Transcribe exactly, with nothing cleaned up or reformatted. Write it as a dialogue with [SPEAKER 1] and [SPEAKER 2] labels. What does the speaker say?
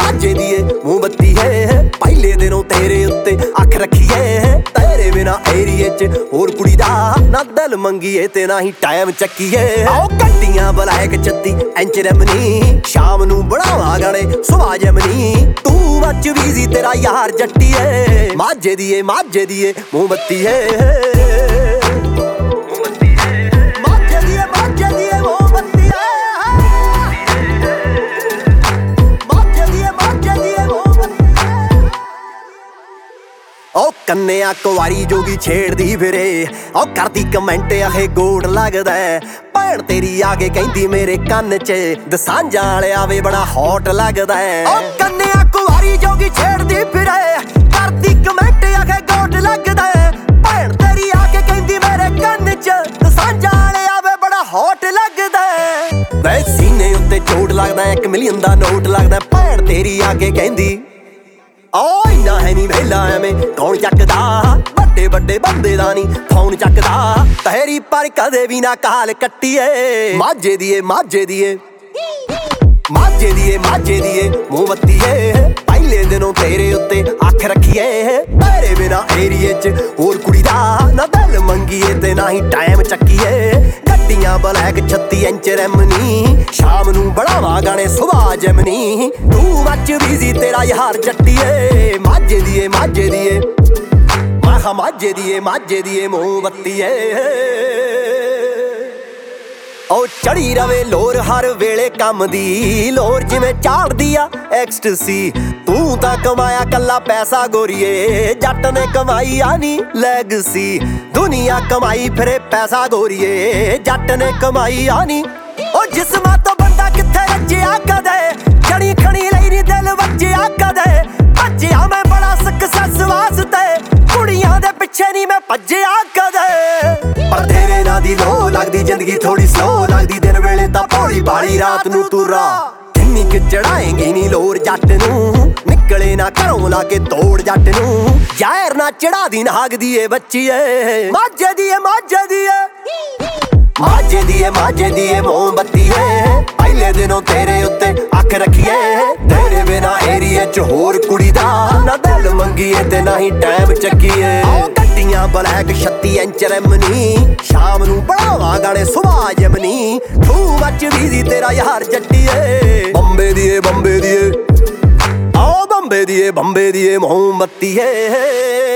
[SPEAKER 1] ਮਾਝੇ ਦੀ ਏ ਮੋਮਬੱਤੀ ਹੈ ਪਹਿਲੇ ਦਿਨੋਂ ਤੇਰੇ ਉੱਤੇ ਅੱਖ ਰੱਖੀਏ ਤੇਰੇ ਬਿਨਾ ਏਰੀਏ ਚ ਹੋਰ ਕੁੜੀ ਦਾ ਨਾ ਦਿਲ ਮੰਗੀਏ ਤੇ ਨਾ ਹੀ ਟਾਈਮ ਚੱਕੀਏ ਆਓ ਗੱਡੀਆਂ ਬਲੈਕ ਛੱਤੀ ਇੰਚ ਰਮਨੀ ਸ਼ਾਮ ਨੂੰ ਬਣਾਵਾਂ ਗਾਣੇ ਸੁਭਾ ਜਮਨੀ ਤੂੰ ਬੱਚ ਵੀਜ਼ੀ ਤੇਰਾ ਯਾਰ ਜੱਟੀਏ ਮਾਝੇ ਦੀ ਏ ਮਾਝੇ ਦੀ ਏ ਮੋਮਬੱਤੀ ਹੈ ਉਹ ਕੰਨਿਆ ਕੁਵਾਰੀ ਜੋਗੀ ਛੇੜਦੀ ਫਿਰੇ ਉਹ ਕਰਦੀ ਕਮੈਂਟ ਆਹੇ ਗੋਡ ਲੱਗਦਾ ਭੈਣ ਤੇਰੀ ਆ ਕੇ ਕਹਿੰਦੀ ਮੇਰੇ ਕੰਨ 'ਚ ਦਸਾਂਝਾਂ ਵਾਲਿਆ ਵੇ ਬੜਾ ਹੌਟ ਲੱਗਦਾ ਉਹ ਕੰਨਿਆ ਕੁਵਾਰੀ ਜੋਗੀ ਛੇੜਦੀ ਫਿਰੇ ਕਰਦੀ ਕਮੈਂਟ ਆਹੇ ਗੋਡ ਲੱਗਦਾ ਭੈਣ ਤੇਰੀ ਆ ਕੇ ਕਹਿੰਦੀ ਮੇਰੇ ਕੰਨ 'ਚ ਦਸਾਂਝਾਂ ਵਾਲਿਆ ਵੇ ਬੜਾ ਹੌਟ ਲੱਗਦਾ ਵੇ ਸੀਨੇ ਉੱਤੇ ਚੋਟ ਲੱਗਦਾ ਇੱਕ ਮਿਲੀਅਨ ਦਾ ਨੋਟ ਲੱਗਦਾ ਭੈਣ ਤੇਰੀ ਆ ਕੇ ਕਹਿੰਦੀ ਓ ਇੰਨਾ ਹੈ ਨੀ ਵੇਲਾ ਐਵੇਂ ਕੌਣ ਚੱਕਦਾ ਵੱਡੇ ਵੱਡੇ ਬੰਦੇ ਦਾ ਨੀ ਫੋਨ ਚੱਕਦਾ ਤੇਰੀ ਪਰ ਕਦੇ ਵੀ ਨਾ ਕਾਲ ਕੱਟੀਏ ਮਾਝੇ ਦੀ ਏ ਮਾਝੇ ਦੀ ਏ ਮਾਝੇ ਦੀ ਏ ਮਾਝੇ ਦੀ ਏ ਮੋਮਬੱਤੀ ਏ ਪਹਿਲੇ ਦਿਨੋਂ ਤੇਰੇ ਉੱਤੇ ਅੱਖ ਰੱਖੀਏ ਤੇਰੇ ਬਿਨਾ ਏਰੀਏ ਚ ਹੋਰ ਕੁੜੀ ਦਾ ਨਾ ਦਿਲ ਮੰਗੀਏ ਤੇ ਨਾ ਹੀ ਟਾਈਮ ਚੱਕੀਏ ਗੱਡੀਆਂ ਬਲੈਕ ਛੱਤੀ ਇੰਚ ਰਮਨੀ ਸ਼ਾਮ ਨੂੰ ਬਣਾਵਾਂ ਗਾਣੇ ਸੁਭਾ ਜਮਨੀ ਤੂੰ ਬੱਚ ਵੀਜ਼ੀ ਤੇਰਾ ਯਾਰ ਜੱਟੀਏ ਮਾਝੇ ਦੀ ਏ ਮਾਝੇ ਦੀ ਏ ਮਾਹਾ ਮਾਝੇ ਦੀ ਏ ਮਾਝੇ ਦੀ ਏ ਮੋਮਬੱਤੀ ਏ ਉਹ ਚੜੀ ਰਵੇ ਲੋਰ ਹਰ ਵੇਲੇ ਕੰਮ ਦੀ ਲੋਰ ਜਿਵੇਂ ਚਾੜਦੀ ਆ ਐਕਸਟਸੀ ਤੂੰ ਤਾਂ ਕਮਾਇਆ ਕੱਲਾ ਪੈਸਾ ਗੋਰੀਏ ਜੱਟ ਨੇ ਕਮਾਈ ਆ ਨੀ ਲੈਗਸੀ ਦੁਨੀਆ ਕਮਾਈ ਫਿਰੇ ਪੈਸਾ ਗੋਰੀਏ ਜੱਟ ਨੇ ਕਮਾਈ ਆ ਨੀ ਉਹ ਜਿਸਮਾਂ ਤੋਂ ਬੰਦਾ ਕਿੱਥੇ ਰੱਜਿਆ ਕਦੇ ਜਣੀ ਖਣੀ ਲਈ ਨੀ ਦਿਲ ਵੱਜਿਆ ਕਦੇ ਭੱਜਿਆ ਮੈਂ ਬੜਾ ਸਕਸੈਸ ਵਾਸਤੇ ਕੁੜੀਆਂ ਦੇ ਪਿੱਛੇ ਨੀ ਮੈਂ ਭੱਜਿਆ ਕਦੇ ਪਰ ਤੇਰੇ ਨਾਂ ਦੀ ਲੋ ਲੱਗਦੀ ਜ਼ਿੰਦਗੀ ਥੋੜੀ ਸਲੋ ਲੱਗਦੀ ਦਿਨ ਵੇਲੇ ਤਾਂ ਭੋਲੀ ਭਾਲੀ ਰਾਤ ਨੂੰ ਤੁਰਾ ਕਿੰਨੀ ਕਿ ਚੜਾਏਂਗੀ ਨੀ ਲੋਰ ਜੱਟ ਨੂੰ ਨਿਕਲੇ ਨਾ ਘਰੋਂ ਲਾ ਕੇ ਤੋੜ ਜੱਟ ਨੂੰ ਜ਼ਹਿਰ ਨਾ ਚੜਾ ਦੀ ਨਾਗ ਦੀ ਏ ਬੱਚੀ ਏ ਮਾਝੇ ਦੀ ਏ ਮਾਝੇ ਦੀ ਏ ਮਾਝੇ ਦੀ ਏ ਮਾਝੇ ਦੀ ਏ ਮੋਮਬੱਤੀ ਏ ਪਹਿਲੇ ਦਿਨੋਂ ਤੇਰੇ ਉੱਤੇ ਅੱਖ ਰੱਖੀਏ ਤੇਰੇ ਬਿਨਾ ਏਰੀਏ ਚ ਹੋਰ ਕੁੜੀ ਦਾ ਨਾ ਦਿਲ ਮੰਗੀਏ ਤੇ ਨਾ ਹੀ ਟਾਈਮ ਚੱਕੀਏ ਗੱਡੀਆਂ ਬਲੈਕ ਛੱਤੀ ਇੰਚ ਰਮਨੀ ਸ਼ਾਮ ਨੂੰ ਬਣਾਵਾਂ ਗਾਣੇ ਸੁਭਾ ਜਮਨੀ ਤੂੰ ਬੱਚ ਵੀਜ਼ੀ ਤੇਰਾ ਯਾਰ ਜੱਟੀਏ ਬੰਬੇ ਦੀ ਏ ਬੰਬੇ ਦੀ ਏ ਆਓ ਬੰਬੇ ਦੀ ਏ ਬੰਬੇ ਦੀ ਏ ਮੋਮਬੱਤੀ ਏ